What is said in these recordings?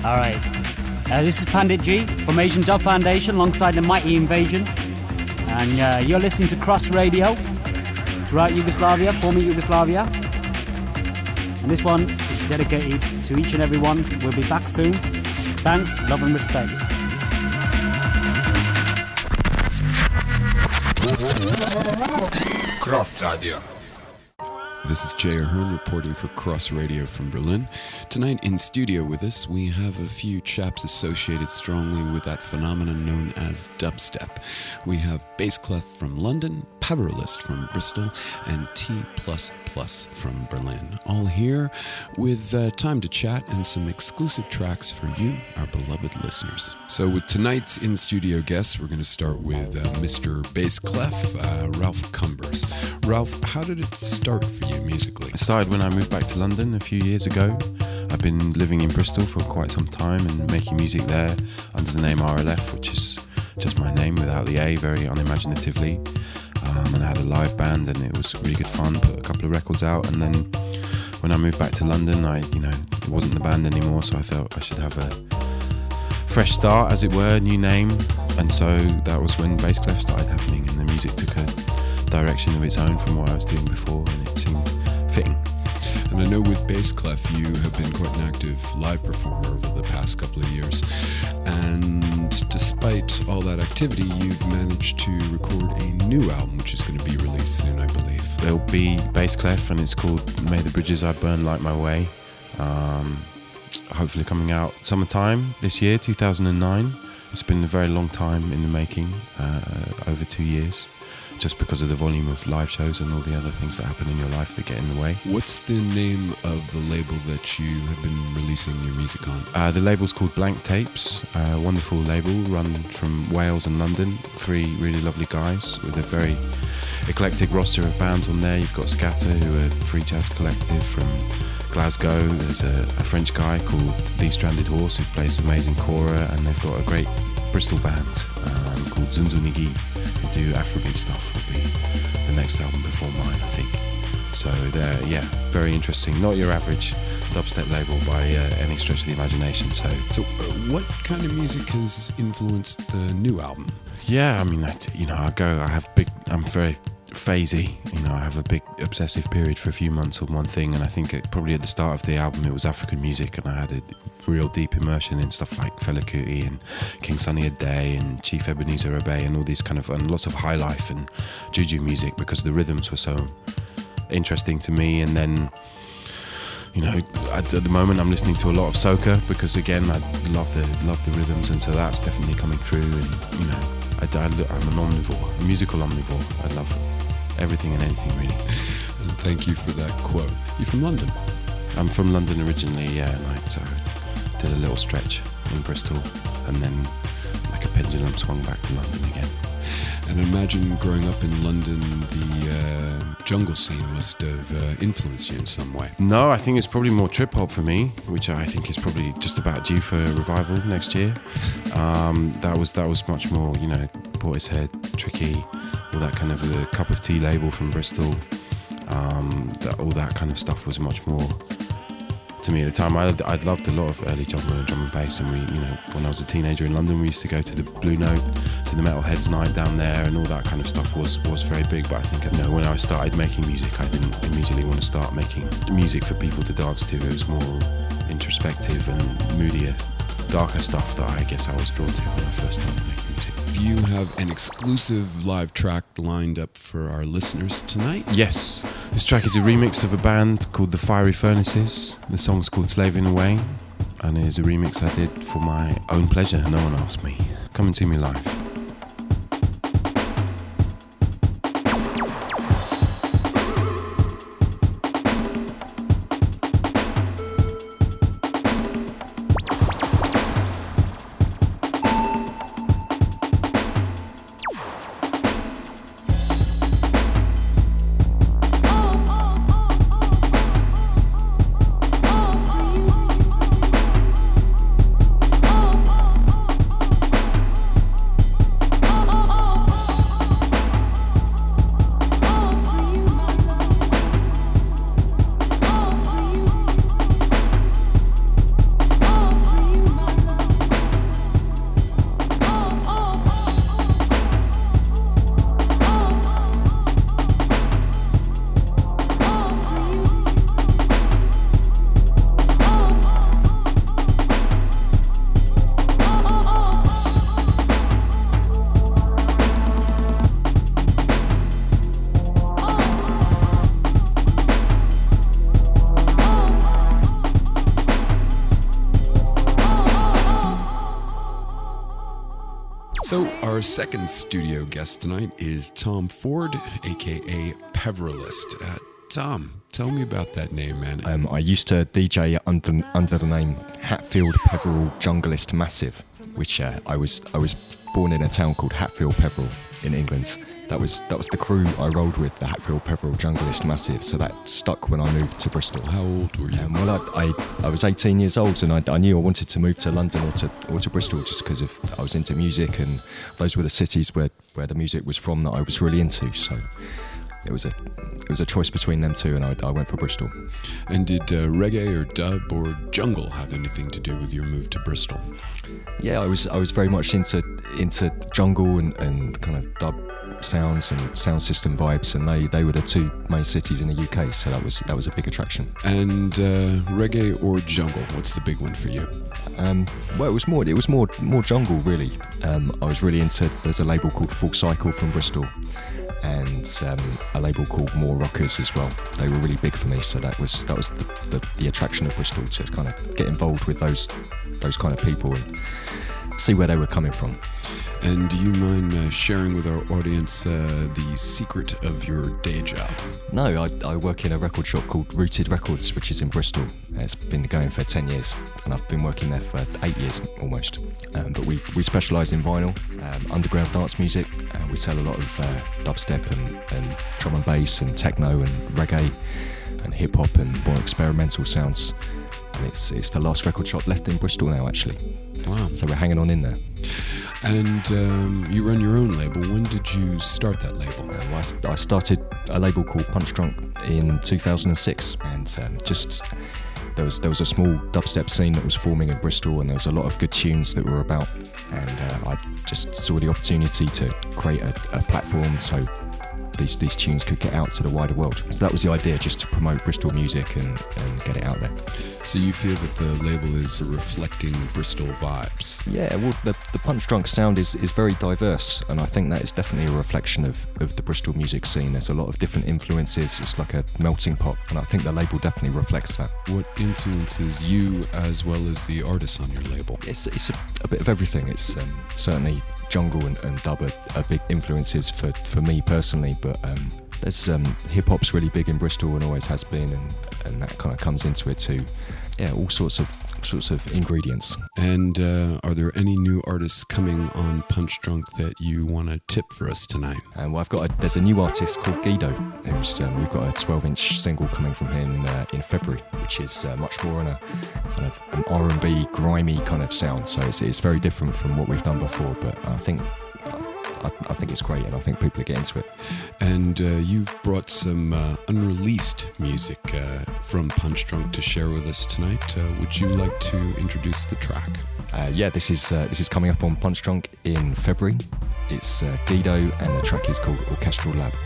All right. This is Pandit G from Asian Dub Foundation alongside the Mighty Invasion. And you're listening to Cross Radio throughout Yugoslavia, former Yugoslavia. And this one is dedicated to each and every one. We'll be back soon. Thanks, love and respect. Cross Radio. This is Jay Ahern reporting for Cross Radio from Berlin. Tonight in studio with us, we have a few chaps associated strongly with that phenomenon known as dubstep. We have Bassclef from London, Powerlist from Bristol, and T++ from Berlin. All here with time to chat and some exclusive tracks for you, our beloved listeners. So with tonight's in-studio guests, we're going to start with Mr. Bassclef, Ralph Cumbers. Ralph, how did it start for you musically? It started when I moved back to London a few years ago. I've been living in Bristol for quite some time and making music there under the name RLF, which is just my name without the A, very unimaginatively. And I had a live band and it was really good fun, put a couple of records out, and then when I moved back to London, it wasn't the band anymore, so I thought I should have a fresh start, as it were, new name, and so that was when Bassclef started happening and the music took a direction of its own from what I was doing before, and it seemed fitting. And I know with Bassclef you have been quite an active live performer over the past couple of years, and despite all that activity you've managed to record a new album which is going to be released soon, I believe. There'll be Bassclef and it's called May the Bridges I Burn Light My Way, hopefully coming out summertime this year, 2009. It's been a very long time in the making, over 2 years, just because of the volume of live shows and all the other things that happen in your life that get in the way. What's the name of the label that you have been releasing your music on? The label's called Blank Tapes, a wonderful label run from Wales and London. 3 really lovely guys with a very eclectic roster of bands on there. You've got Scatter, who are a free jazz collective from Glasgow. There's a French guy called The Stranded Horse who plays amazing kora, and they've got a great Bristol band called Zunzunigi, who do Afrobeat stuff. Will be the next album before mine, I think. So they're, very interesting. Not your average dubstep label by any stretch of the imagination. So what kind of music has influenced the new album? Yeah, I mean, I'm very phasey. I have a big obsessive period for a few months on one thing, and I think probably at the start of the album it was African music, and I had a real deep immersion in stuff like Fela Kuti and King Sunny Ade and Chief Ebenezer Obey and all these and lots of high life and juju music, because the rhythms were so interesting to me. And then at the moment I'm listening to a lot of soca, because again I love the rhythms, and so that's definitely coming through. And I'm an omnivore, a musical omnivore. I love everything and anything, really. And thank you for that quote. You're from London? I'm from London originally, yeah, and so I did a little stretch in Bristol, and then like a pendulum swung back to London again. And imagine growing up in London, the jungle scene must have influenced you in some way. No, I think it's probably more trip-hop for me, which I think is probably just about due for a revival next year. That was much more, Portishead, Tricky, all that kind of the Cup of Tea label from Bristol. All that kind of stuff was much more to me at the time. I'd loved a lot of early jungle and drum and bass, and we, when I was a teenager in London, we used to go to the Blue Note, to the Metalheads night down there, and all that kind of stuff was very big. But I think when I started making music, I didn't immediately want to start making music for people to dance to. It was more introspective and moodier, darker stuff that I guess I was drawn to when I first started making music. You have an exclusive live track lined up for our listeners tonight? Yes. This track is a remix of a band called The Fiery Furnaces. The song's called Slaving Away, and it is a remix I did for my own pleasure. No one asked me. Come and see me live. So our second studio guest tonight is Tom Ford, aka Peveralist. Tom, tell me about that name, man. I used to DJ under the name Hatfield Peveril Junglist Massive, which I was born in a town called Hatfield Peveril in England. That was the crew I rolled with, the Hatfield Peveril Junglist Massive. So that stuck when I moved to Bristol. How old were you? Well, I was 18 years old, and I knew I wanted to move to London or to Bristol just because I was into music, and those were the cities where the music was from that I was really into. So it was a choice between them two, and I went for Bristol. And did reggae or dub or jungle have anything to do with your move to Bristol? Yeah, I was very much into jungle and kind of dub sounds and sound system vibes, and they were the two main cities in the UK, so that was a big attraction. And reggae or jungle, what's the big one for you? Well, it was more jungle really. I was really into. There's a label called Full Cycle from Bristol, and a label called More Rockers as well. They were really big for me, so that was the attraction of Bristol, to kind of get involved with those kind of people and see where they were coming from. And do you mind sharing with our audience the secret of your day job? No, I work in a record shop called Rooted Records, which is in Bristol. It's been going for 10 years, and I've been working there for 8 years almost. But we specialise in vinyl, underground dance music, and we sell a lot of dubstep and drum and bass and techno and reggae and hip-hop and more experimental sounds. And it's the last record shop left in Bristol now, actually. Wow. So we're hanging on in there. And you run your own label. When did you start that label? I started a label called Punch Drunk in 2006, and there was a small dubstep scene that was forming in Bristol, and there was a lot of good tunes that were about, and I just saw the opportunity to create a platform so these tunes could get out to the wider world. So that was the idea, just to promote Bristol music and get it out there. So you feel that the label is reflecting Bristol vibes? Yeah, well, the Punch Drunk sound is very diverse, and I think that is definitely a reflection of the Bristol music scene. There's a lot of different influences. It's like a melting pot, and I think the label definitely reflects that. What influences you as well as the artists on your label? It's a bit of everything. It's certainly jungle and dub are big influences for me personally, but there's hip-hop's really big in Bristol and always has been, and that kind of comes into it too. Yeah, all sorts of ingredients. And are there any new artists coming on Punch Drunk that you want to tip for us tonight? Well, there's a new artist called Guido, who's we've got a 12-inch single coming from him in February, which is much more on a kind of an R&B grimy kind of sound. So it's very different from what we've done before, but I think it's great, and I think people are getting into it. And you've brought some unreleased music from Punch Drunk to share with us tonight. Would you like to introduce the track? Yeah, this is coming up on Punch Drunk in February. It's Guido, and the track is called Orchestral Lab.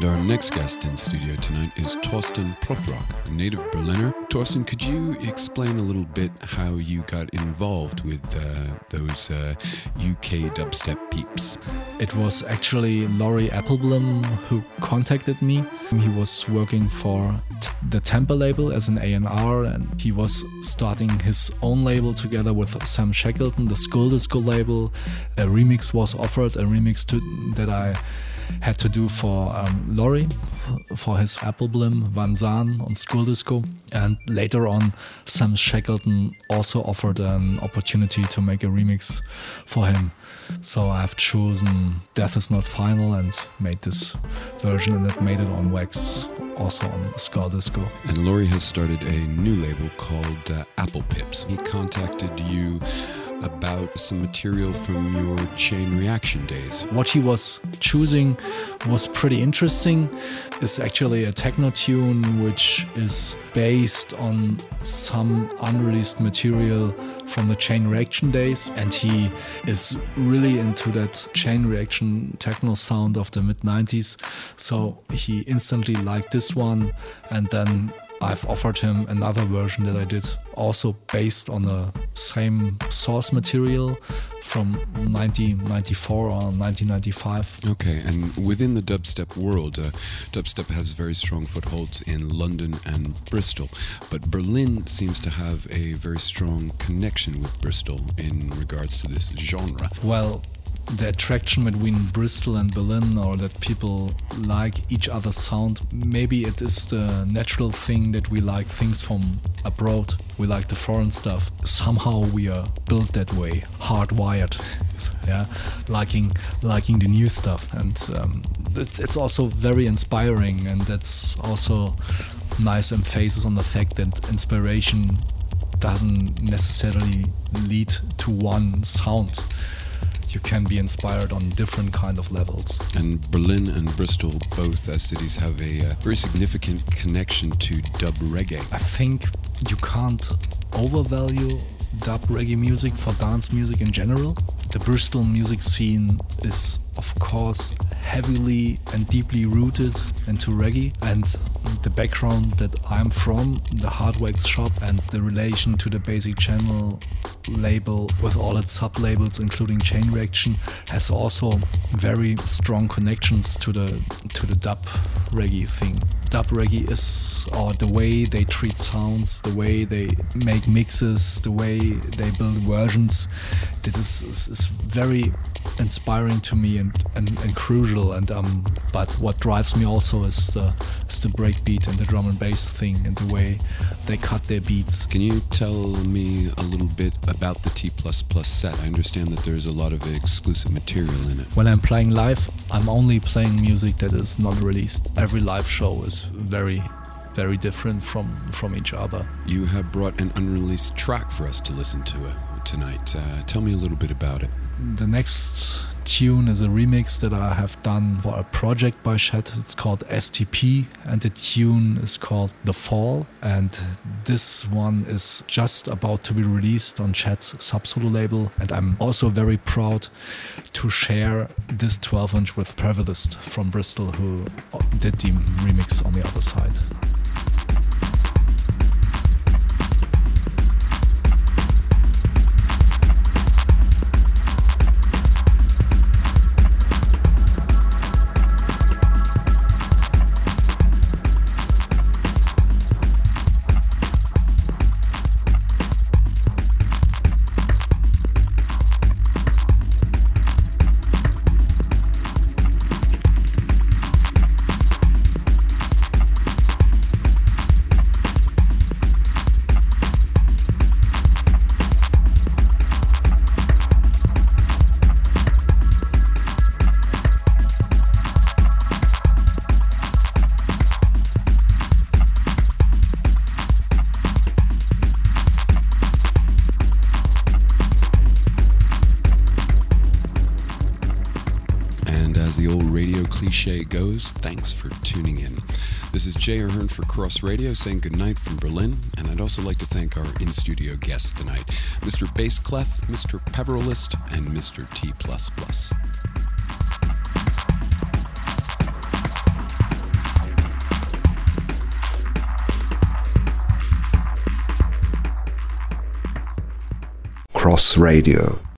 our next guest in studio tonight is Thorsten Prufrock, a native Berliner. Thorsten, could you explain a little bit how you got involved with those UK dubstep peeps? It was actually Laurie Appleblom who contacted me. He was working for the Temper label as an A&R, and he was starting his own label together with Sam Shackleton, the Skull Disco label. A remix was offered, a remix that I had to do for Laurie, for his Appleblom, Van Zaan on Skull Disco. And later on, Sam Shackleton also offered an opportunity to make a remix for him. So I've chosen Death Is Not Final and made this version, and it made it on Wax, also on Skull Disco. And Laurie has started a new label called Apple Pips. He contacted you about some material from your Chain Reaction days. What he was choosing was pretty interesting. It's actually a techno tune which is based on some unreleased material from the Chain Reaction days, and he is really into that Chain Reaction techno sound of the mid-90s, so he instantly liked this one, and then I've offered him another version that I did, also based on the same source material from 1994 or 1995. Okay, and within the dubstep world, dubstep has very strong footholds in London and Bristol, but Berlin seems to have a very strong connection with Bristol in regards to this genre. Well, the attraction between Bristol and Berlin, or that people like each other's sound, maybe it is the natural thing that we like things from abroad. We like the foreign stuff. Somehow we are built that way, hardwired, yeah, liking the new stuff, and it's also very inspiring, and that's also nice emphasis on the fact that inspiration doesn't necessarily lead to one sound. You can be inspired on different kind of levels. And Berlin and Bristol, both as cities, have a very significant connection to dub reggae. I think you can't overvalue dub reggae music for dance music in general. The Bristol music scene is, of course, heavily and deeply rooted into reggae, and the background that I'm from, the Hardwax shop, and the relation to the Basic Channel label with all its sub-labels, including Chain Reaction, has also very strong connections to the dub reggae thing. Dub reggae is, or the way they treat sounds, the way they make mixes, the way they build versions, that is very inspiring to me and crucial, and but what drives me also is the breakbeat and the drum and bass thing and the way they cut their beats. Can you tell me a little bit about the T++ set? I understand that there's a lot of exclusive material in it. When I'm playing live, I'm only playing music that is not released. Every live show is very, very different from each other. You have brought an unreleased track for us to listen to tonight. Tell me a little bit about it. The next tune is a remix that I have done for a project by Chet. It's called STP, and the tune is called The Fall, and this one is just about to be released on Chet's sub-solo label, and I'm also very proud to share this 12-inch with Pervilist from Bristol, who did the remix on the other side. Cliche goes, thanks for tuning in. This is Jay Ahern for Cross Radio saying goodnight from Berlin, and I'd also like to thank our in-studio guests tonight, Mr. Bass Clef, Mr. Peveralist, and Mr. T++. Cross Radio.